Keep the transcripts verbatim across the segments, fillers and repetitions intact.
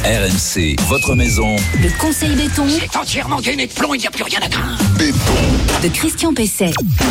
R M C, votre maison. Le conseil béton. C'est entièrement gainé de plomb, il n'y a plus rien à craindre. Béton. De Christian Pesset.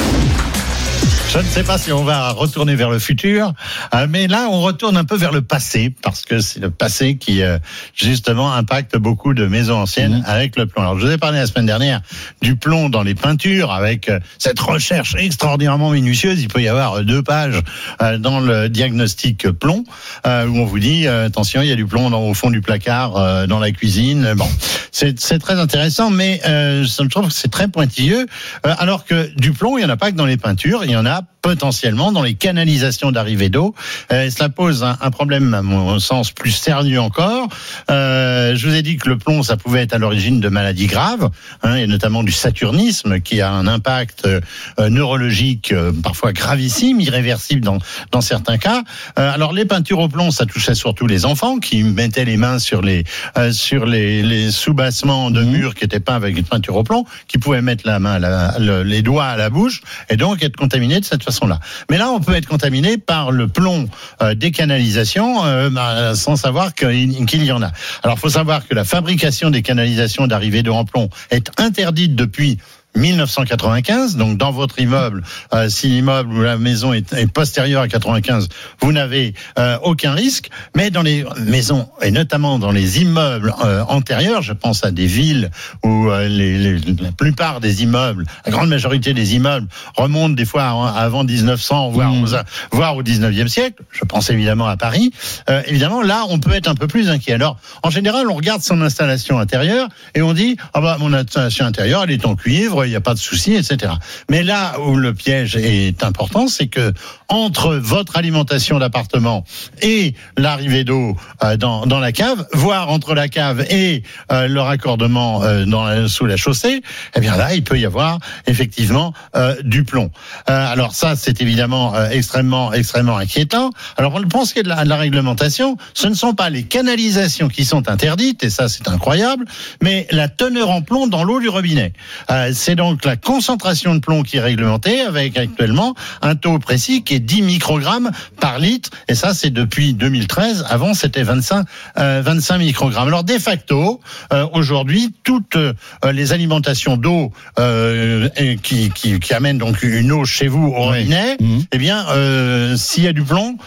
Je ne sais pas si on va retourner vers le futur, mais là, on retourne un peu vers le passé, parce que c'est le passé qui, justement, impacte beaucoup de maisons anciennes mmh. avec le plomb. Alors, je vous ai parlé la semaine dernière du plomb dans les peintures, avec cette recherche extraordinairement minutieuse. Il peut y avoir deux pages dans le diagnostic plomb, où on vous dit, attention, il y a du plomb dans, au fond du placard, dans la cuisine. Bon, c'est, c'est très intéressant, mais euh, je trouve que c'est très pointilleux, alors que du plomb, il n'y en a pas que dans les peintures, il y en a potentiellement dans les canalisations d'arrivée d'eau. Euh, cela pose un, un problème, à mon sens, plus sérieux encore. Euh, je vous ai dit que le plomb, ça pouvait être à l'origine de maladies graves, hein, et notamment du saturnisme, qui a un impact euh, neurologique euh, parfois gravissime, irréversible dans, dans certains cas. Euh, alors, les peintures au plomb, ça touchait surtout les enfants qui mettaient les mains sur les, euh, sur les, les soubassements de murs qui étaient peints avec une peinture au plomb, qui pouvaient mettre la main, la, le, les doigts à la bouche, et donc être contaminés de cette façon là. Mais là, on peut être contaminé par le plomb euh, des canalisations euh, bah, sans savoir qu'il, qu'il y en a. Alors, il faut savoir que la fabrication des canalisations d'arrivée d'eau en plomb est interdite depuis dix-neuf cent quatre-vingt-quinze, donc dans votre immeuble, euh, si l'immeuble ou la maison est, est postérieure à quatre-vingt-quinze, vous n'avez euh, aucun risque. Mais dans les maisons, et notamment dans les immeubles euh, antérieurs, je pense à des villes où euh, les, les, la plupart des immeubles, la grande majorité des immeubles remontent des fois à, avant dix-neuf cents, voire, mmh. voire au dix-neuvième siècle. Je pense évidemment à Paris. Euh, évidemment, là, on peut être un peu plus inquiet. Alors, en général, on regarde son installation intérieure et on dit, ah bah, mon installation intérieure, elle est en cuivre, il n'y a pas de souci, et cetera. Mais là où le piège est important, c'est que entre votre alimentation d'appartement et l'arrivée d'eau euh, dans, dans la cave, voire entre la cave et euh, le raccordement euh, dans la, sous la chaussée, eh bien là, il peut y avoir effectivement euh, du plomb. Euh, alors ça, c'est évidemment euh, extrêmement, extrêmement inquiétant. Alors on pense qu'il y a de la, de la réglementation. Ce ne sont pas les canalisations qui sont interdites, et ça, c'est incroyable, mais la teneur en plomb dans l'eau du robinet. Euh, c'est donc la concentration de plomb qui est réglementée, avec actuellement un taux précis qui est dix microgrammes par litre, et ça c'est depuis deux mille treize. Avant c'était vingt-cinq, euh, vingt-cinq microgrammes. Alors de facto, euh, aujourd'hui, toutes euh, les alimentations d'eau euh, qui, qui, qui amènent donc une eau chez vous au robinet, oui. mmh. eh bien euh, s'il y a du plomb,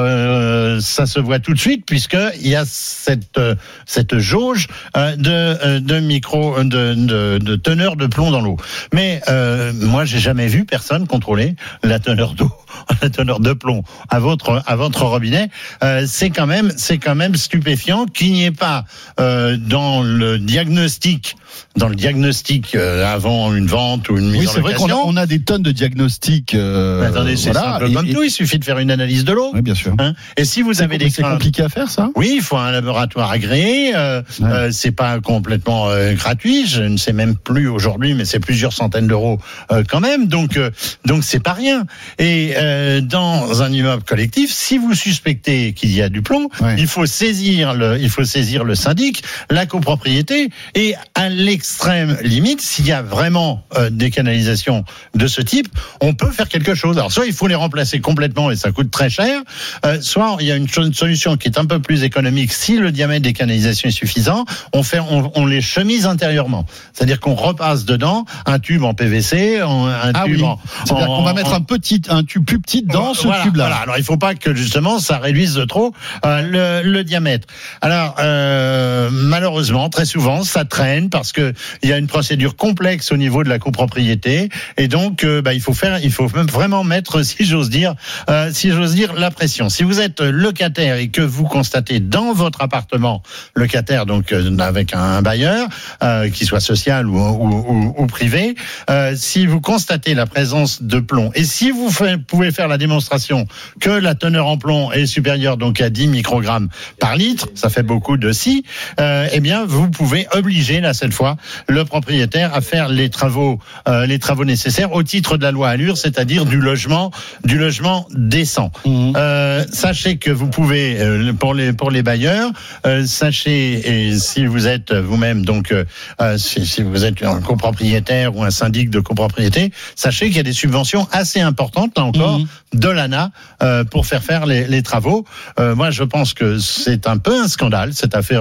euh, ça se voit tout de suite, puisque il y a cette euh, cette jauge euh, de euh, de micro de, de de teneur de plomb dans l'eau. Mais euh, moi, j'ai jamais vu personne contrôler la teneur d'eau, la teneur de plomb à votre à votre robinet. Euh, c'est quand même c'est quand même stupéfiant qu'il n'y ait pas euh, dans le diagnostic, dans le diagnostic euh, avant une vente ou une mise oui, en c'est location. Vrai qu'on a, on a des tonnes de diagnostics. Euh, Mais attendez, c'est voilà, simple comme et, tout. Il suffit de faire une analyse de l'eau. Oui, bien sûr. Hein, et si vous c'est avez des c'est compliqué à faire, ça. Oui, il faut un laboratoire agréé. Euh, ouais. euh, c'est pas complètement euh, gratuit. Je ne sais même plus aujourd'hui, mais c'est plusieurs centaines d'euros euh, quand même. Donc, euh, donc c'est pas rien. Et euh, dans un immeuble collectif, si vous suspectez qu'il y a du plomb, ouais. il faut saisir le, il faut saisir le syndic, la copropriété, et à l'extrême limite, s'il y a vraiment euh, des canalisations de ce type, on peut faire quelque chose. Alors soit il faut les remplacer complètement et ça coûte très cher, euh, soit il y a une, une solution qui est un peu plus économique. Si le diamètre des canalisations est suffisant, on fait, on, on les chemise intérieurement, c'est-à-dire qu'on repasse dedans un tube en P V C, un, un ah tube oui. en, c'est-à-dire en, qu'on va mettre en, un petit, un tube plus petit dans ce voilà, tube-là. Voilà. Alors il faut pas que justement ça réduise de trop euh, le, le diamètre. Alors euh, malheureusement, très souvent, ça traîne parce que il y a une procédure complexe au niveau de la copropriété, et donc euh, bah, il faut faire, il faut même vraiment mettre, si j'ose dire, euh, si j'ose dire, la pression. Si vous êtes locataire et que vous constatez dans votre appartement, locataire donc euh, avec un bailleur, euh, qui soit social ou, ou, ou, ou privé, euh, si vous constatez la présence de plomb, et si vous fait, pouvez faire la démonstration que la teneur en plomb est supérieure donc à dix microgrammes par litre, ça fait beaucoup de si, euh, eh bien vous pouvez obliger là cette fois le propriétaire à faire les travaux, euh, les travaux nécessaires au titre de la loi Allure, c'est-à-dire du logement, du logement décent. Mmh. Euh, sachez que vous pouvez, euh, pour les pour les bailleurs, euh, sachez, et si vous êtes vous-même donc, euh, si, si vous êtes un copropriétaire ou un syndic de copropriété, sachez qu'il y a des subventions assez importantes là encore mmh. de l'A N A euh, pour faire faire les, les travaux. Euh, moi, je pense que c'est un peu un scandale cette affaire du, du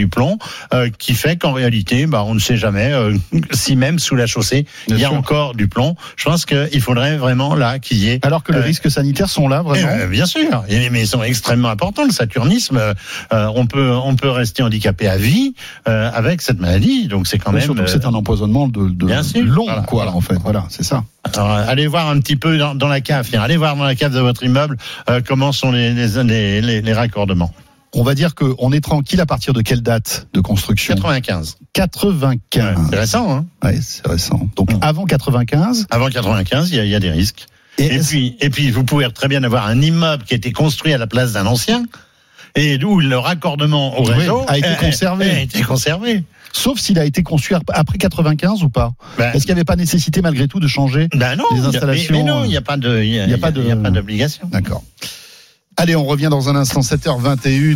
du plomb, euh, qui fait qu'en réalité, bah, on ne sait jamais euh, si même sous la chaussée, Bien il y a sûr. encore du plomb. Je pense qu'il faudrait vraiment là qu'il y ait... Alors que les Euh, risques sanitaires sont là, vraiment. Euh, bien sûr, Et- mais ils sont extrêmement importants. Le saturnisme, euh, on peut on peut rester handicapé à vie euh, avec cette maladie. Donc c'est quand Mais même. surtout que c'est un empoisonnement de, de Bien sûr. long, Voilà, quoi, voilà. en fait. Voilà, c'est ça. Alors, euh, allez voir un petit peu dans, dans la cave. Tiens, allez voir dans la cave de votre immeuble euh, comment sont les les, les, les, les raccordements. On va dire qu'on est tranquille à partir de quelle date de construction? quatre-vingt-quinze. quatre-vingt-quinze. Ouais, c'est récent, hein. Ouais, c'est récent. Donc Mmh. avant quatre-vingt-quinze. Avant quatre-vingt-quinze, il y a, il y a des risques. Et, Et est-ce- puis et puis vous pouvez très bien avoir un immeuble qui a été construit à la place d'un ancien. Et d'où le raccordement au Oui, réseau a été conservé. A été conservé. sauf s'il a été conçu après quatre-vingt-quinze ou pas. Ben, Est-ce qu'il n'y avait pas nécessité malgré tout de changer ben non, les il y a- installations, mais, mais non, il n'y a pas de, il y a, il y a pas de- il y a pas d'obligation. D'accord. Allez, on revient dans un instant, sept heures vingt et une.